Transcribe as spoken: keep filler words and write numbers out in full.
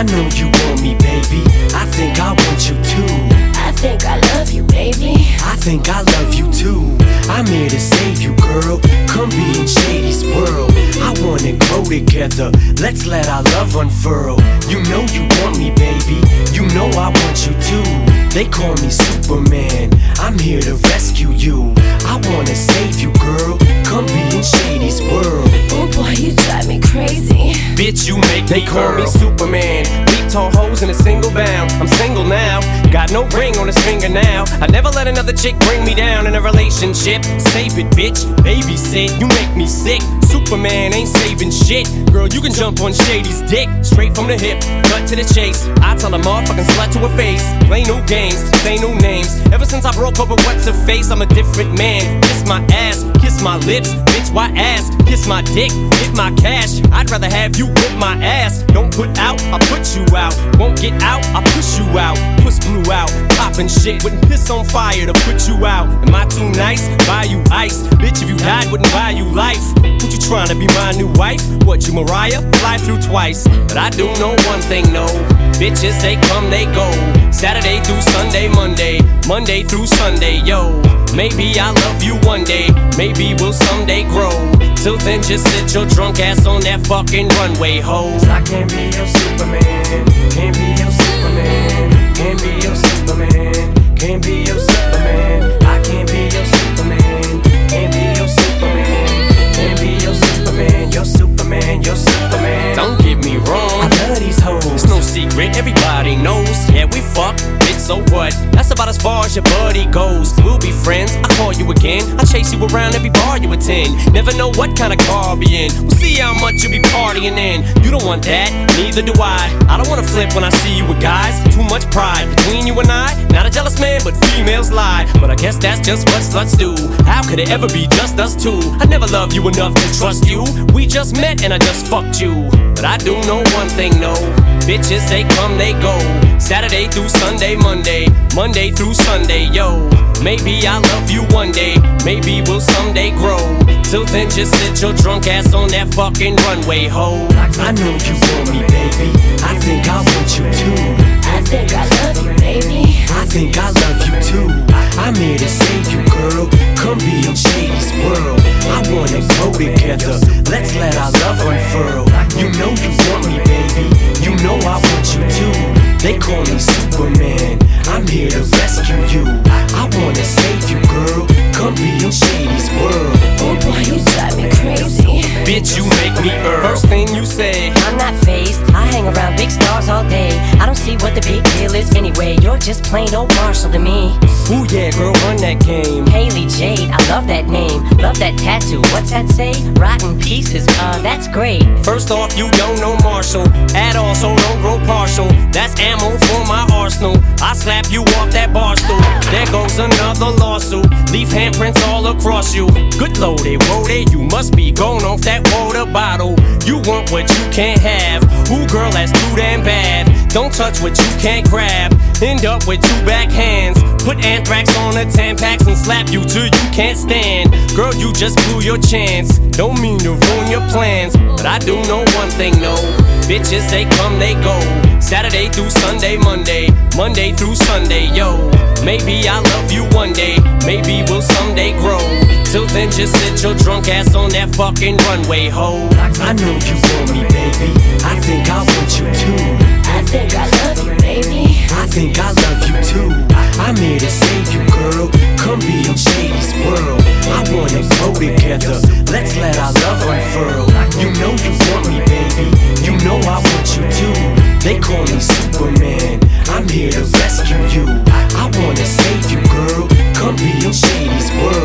know you want me, baby. I think I want you too. I think I love you, baby. I think I love you too. I'm here to save you, girl. Come be in Shady's world. I wanna grow together. Let's let our love unfurl. You know you want me, baby. You know I want you too. They call me Superman. I'm here to rescue you. I wanna save you, girl. Come be in Shady's world. Oh boy, you drive me crazy. Bitch, you make They me call girl. me Superman. Beat tall hoes in a single bound. I'm single now. Got no ring on his finger now. I never let another chick bring me down in a relationship. Save it, bitch. Babysit. You make me sick. Superman ain't saving shit. Girl, you can jump on Shady's dick. Straight from the hip, cut to the chase. I tell a motherfucking slut to her face. Play no games, say no names. Ever since I broke up with what's her face, I'm a different man. Kiss my ass, kiss my lips. Bitch, why ass? Kiss my dick, hit my cash. I'd rather have you whip my ass. Don't put out, I put you out. Won't get out, I push you out. Puss blew out, poppin' shit. Wouldn't piss on fire to put you out. Am I too nice? Buy you ice. Bitch, if you died, wouldn't buy you life. What you trying to be my new wife? What, you Mariah? Fly through twice. But I do know one thing, no. Bitches, they come, they go. Saturday through Sunday, Monday. Monday through Sunday, yo. Maybe I'll love you one day. Maybe we'll someday grow. Till then, just sit your drunk ass on that fucking runway, ho. I can't be your Superman. Can't be your Superman. Can't be your Superman. Can't be your Superman. I can't be your Superman. Can't be your Superman. Can't be your Superman. Your Superman. Your Superman. Don't get me wrong, I love these hoes. it's no secret, everybody knows. Yeah, we fuck, bitch, so what? That's about as far as your buddy goes. We'll be friends, I call you again. I chase you around every bar you attend. Never know what kind of car I'll be in. We'll see how much you be partying in. You don't want that, neither do I. I don't wanna flip when I see you with guys. Too much pride between you and I. Not a jealous man, but females lie. But I guess that's just what sluts do. How could it ever be just us two? I never loved you enough to trust you. We just met and I just fucked you. But I do know one thing, no. Bitches, they come, they go. Saturday through Sunday, Monday. Monday through Sunday, yo. Maybe I'll love you one day. Maybe we'll someday grow. Till then, just sit your drunk ass on that fucking runway, ho. I know you want me, baby. I think I want you too. I think I love you, baby. I think I love you too. I'm here to save you, girl. Come be in Shady's world. I wanna grow together. Let's let our love unfurl. You know you want me, baby. You know I want you too. They call me Superman. I'm here to rescue you. I wanna save you, girl. Come be in Shady's world. Oh boy, you drive me crazy. Bitch, you make me earn. First thing you say, I'm not phased, I hang around big stars all day. I don't see what the big deal is anyway. You're just plain old Marshall to me. ooh yeah, girl, run that game. Haley Jade, I love that name. Love that tattoo, what's that say? Rotten pieces, uh, that's great. First off, you don't know Marshall at all, so don't grow partial. That's ammo for my arsenal. I slap you off that bar stool. There goes another lawsuit. Leave handprints all across you. Good loaded, loaded, you must be going off that water bottle. You want what you can't have. Ooh, girl, that's too damn bad. Don't touch what you can't grab. End up with two back hands. Put anthrax on the Tampax and slap you till you can't stand. Girl, you just blew your chance. Don't mean to ruin your plans, but I do know one thing, no. Bitches, they come, they go. Saturday through Sunday, Monday. Monday through Sunday, yo. Maybe I'll love you one day. Maybe we'll someday grow. Till then, just sit your drunk ass on that fucking runway, ho. I know you want me, baby. I think I want you too. I think I love you, baby. I think I love you too. I'm here to save you, girl. Come be in Shady's world. I wanna grow together. Let's let our love unfurl. You know you want me, baby. You know I want you too. They call me Superman. I'm here to rescue you. I wanna save you, girl. Come be in Shady's world.